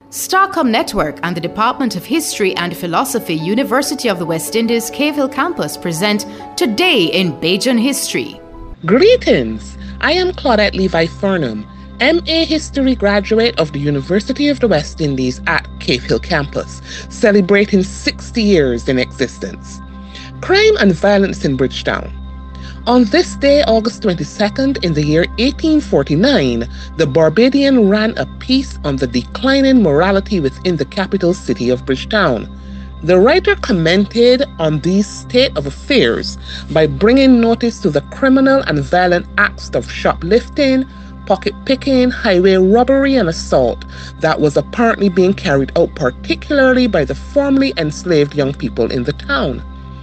Starcom Network and the Department of History and Philosophy, University of the West Indies, Cave Hill Campus present Today in Bajan History. Greetings! I am Claudette Levi-Furnham, MA History graduate of the University of the West Indies at Cave Hill Campus, celebrating 60 years in existence. Crime and violence in Bridgetown. On this day, August 22nd, in the year 1849, the Barbadian ran a piece on the declining morality within the capital city of Bridgetown. The writer commented on this state of affairs by bringing notice to the criminal and violent acts of shoplifting, pocket picking, highway robbery, and assault that was apparently being carried out particularly by the formerly enslaved young people in the town.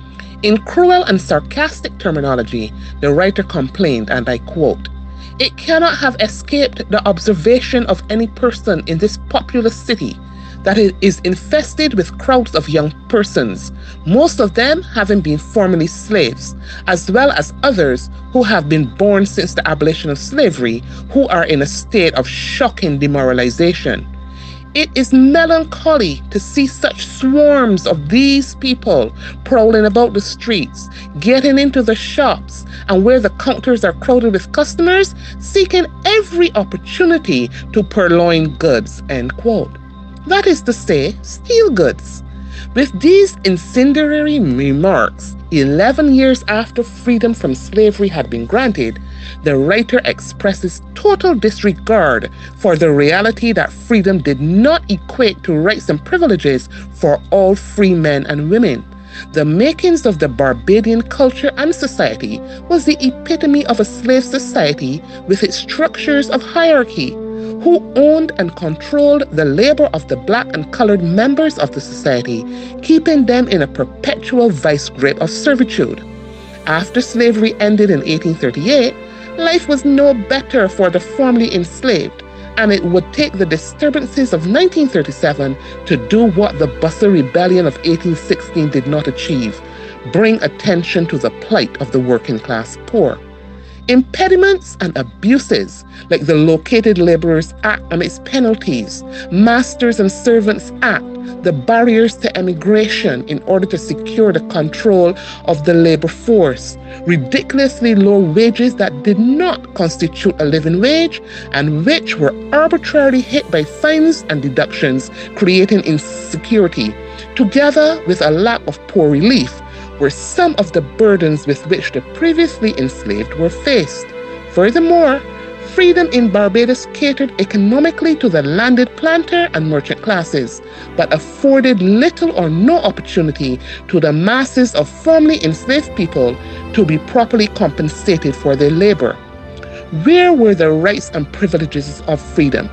In cruel and sarcastic terminology, the writer complained, and I quote, "It cannot have escaped the observation of any person in this populous city that it is infested with crowds of young persons, most of them having been formerly slaves, as well as others who have been born since the abolition of slavery, who are in a state of shocking demoralization. It is melancholy to see such swarms of these people prowling about the streets, getting into the shops, and where the counters are crowded with customers, seeking every opportunity to purloin goods," end quote. That is to say, steal goods. With these incendiary remarks, 11 years after freedom from slavery had been granted, the writer expresses total disregard for the reality that freedom did not equate to rights and privileges for all free men and women. The makings of the Barbadian culture and society was the epitome of a slave society with its structures of hierarchy, who owned and controlled the labor of the black and colored members of the society, keeping them in a perpetual vice grip of servitude. After slavery ended in 1838, life was no better for the formerly enslaved, and it would take the disturbances of 1937 to do what the Bussa Rebellion of 1816 did not achieve: bring attention to the plight of the working class poor. Impediments and abuses like the Located Laborers Act and its penalties, Masters and Servants Act, the barriers to emigration in order to secure the control of the labor force, ridiculously low wages that did not constitute a living wage and which were arbitrarily hit by fines and deductions, creating insecurity, together with a lack of poor relief, were some of the burdens with which the previously enslaved were faced. Furthermore, freedom in Barbados catered economically to the landed planter and merchant classes, but afforded little or no opportunity to the masses of formerly enslaved people to be properly compensated for their labor. Where were the rights and privileges of freedom?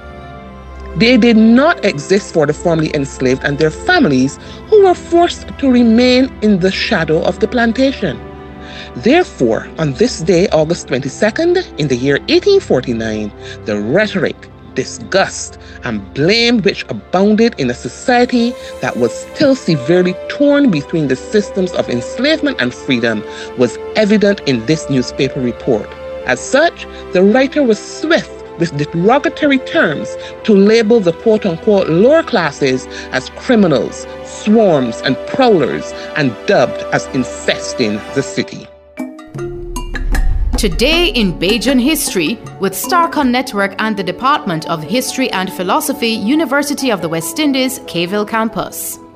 They did not exist for the formerly enslaved and their families, who were forced to remain in the shadow of the plantation. Therefore, on this day, August 22nd, in the year 1849, the rhetoric, disgust, and blame which abounded in a society that was still severely torn between the systems of enslavement and freedom was evident in this newspaper report. As such, the writer was swift with derogatory terms to label the quote-unquote lower classes as criminals, swarms, and prowlers, and dubbed as infesting the city. Today in Bajan History with Starcom Network and the Department of History and Philosophy, University of the West Indies, Cave Hill Campus.